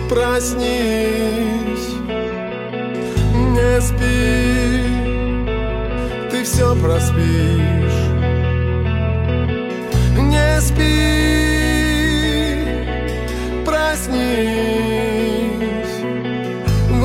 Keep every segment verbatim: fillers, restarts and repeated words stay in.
Проснись, не спи, ты все проспишь. Не спи, проснись, в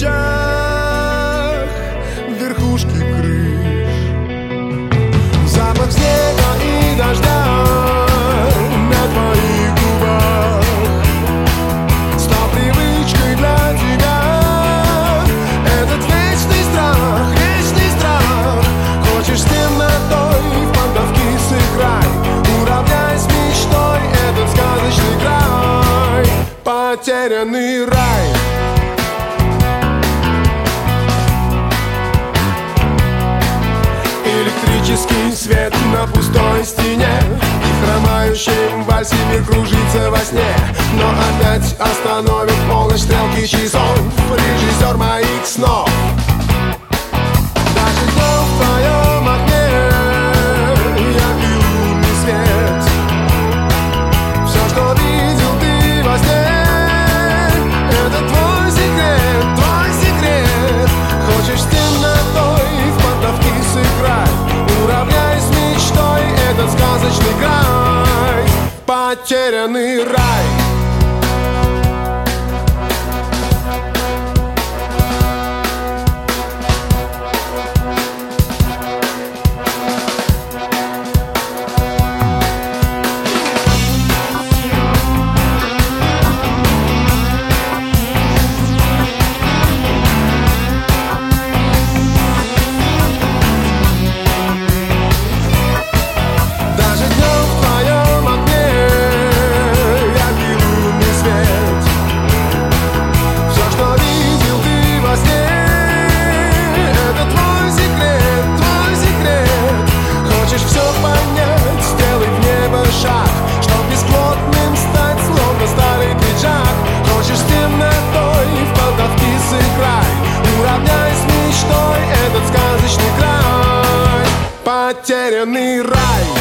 лучах верхушки крыш. Запах снега и дождя на твоих губах стал привычкой для тебя. Этот вечный страх, вечный страх. Хочешь с темнотой в поддавки сыграй, уравняй с мечтой этот сказочный край, потерянный рай. Электрический свет на пустой стене, и хромающим вальсе мир кружится во сне. Но опять остановит полночь стрелки часов режиссер моих снов. Даже днем в твоем окне я пью лунный свет. Все, что видел ты во сне, это твой секрет, твой секрет. Хочешь с темнотой в поддавки сыграть, уравняй с мечтой этот сказочный край, потерянный рай. Потерянный рай.